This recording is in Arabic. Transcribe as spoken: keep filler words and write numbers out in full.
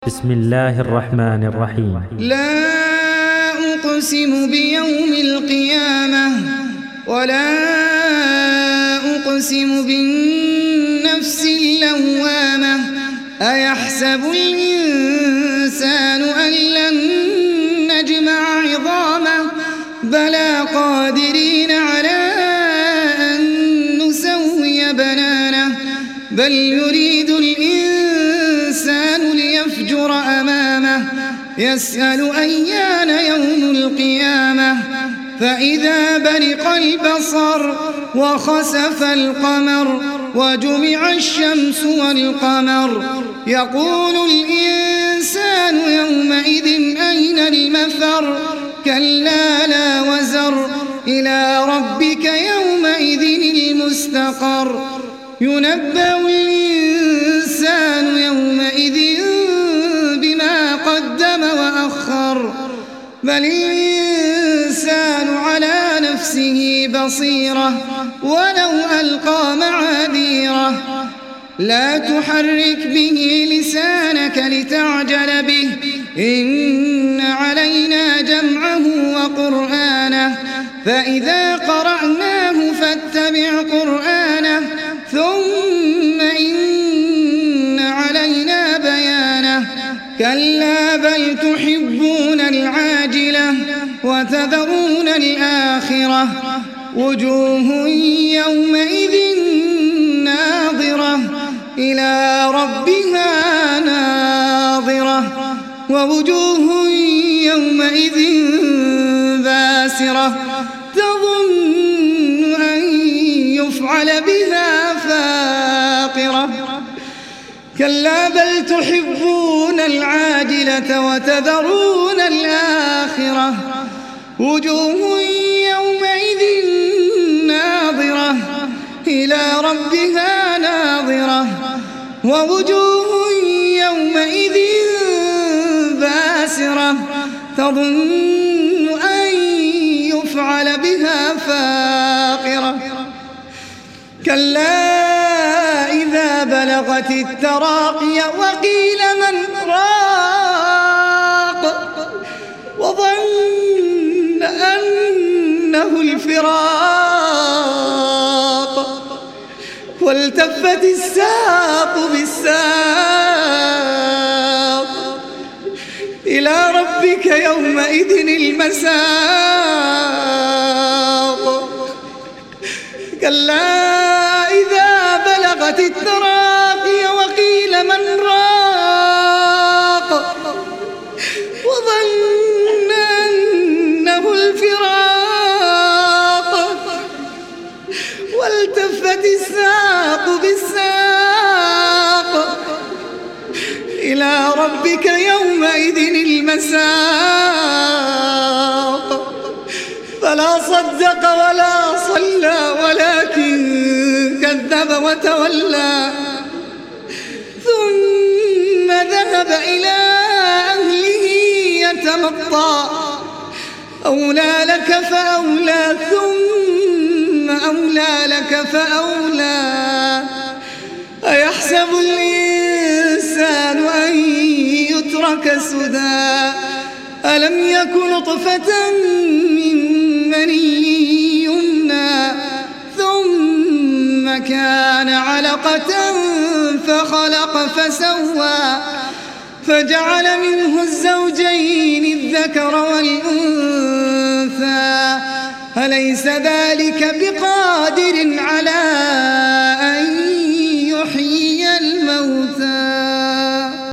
بسم الله الرحمن الرحيم. لا أقسم بيوم القيامة ولا أقسم بالنفس اللوامة أيحسب الإنسان أن لن نجمع عظامه بلى قادرين على أن نسوي بنانه بل يريد الإنسان ليفجر أمامه يسأل أيان يوم القيامة فإذا برق البصر وخسف القمر وجمع الشمس والقمر يقول الإنسان يومئذ أين المفر كلا لا وزر إلى ربك يومئذ المستقر ينبأ الإنسان يومئذ بما قدم وأخر بل الإنسان على نفسه بصيرة ولو ألقى معاذيره لا تحرك به لسانك لتعجل به إن علينا جمعه وقرآنه فإذا قرأناه فاتبع قرآنه ثم إن علينا بيانه كلا بل تحبون العاجلة وتذرون الآخرة وجوه يومئذ ناظرة إلى ربها ناظرة ووجوه يومئذ باسرة تظن أن يفعل بها فاقرة كلا بل تحبون العاجلة وتذرون الآخرة وجوه يومئذ ناظرة إلى ربها ناظرة ووجوه يومئذ باسرة تظن أن يفعل بها فاقرة كلا إذا بلغت التراقي وقيل من راق وظن أنه الفراق والتفت الساق بالساق إلى ربك يومئذ المساق كلا إذا بلغت التراقي وقيل من راق وظن أنه الفراق والتفت الساق بالساق إلى ربك يومئذ المساق فلا صدق ولا صلى ولكن كذب وتولى ثم ذهب إلى أهله يتمطى أولى لك فأولى ثم أولى لك فأولى أيحسب الإنسان أن يترك سدى ألم يك نطفة من مني يمنى ثم كان علقة فخلق فسوى فجعل منه الزوجين الذكر والأنثى أليس ذلك بقادر على أن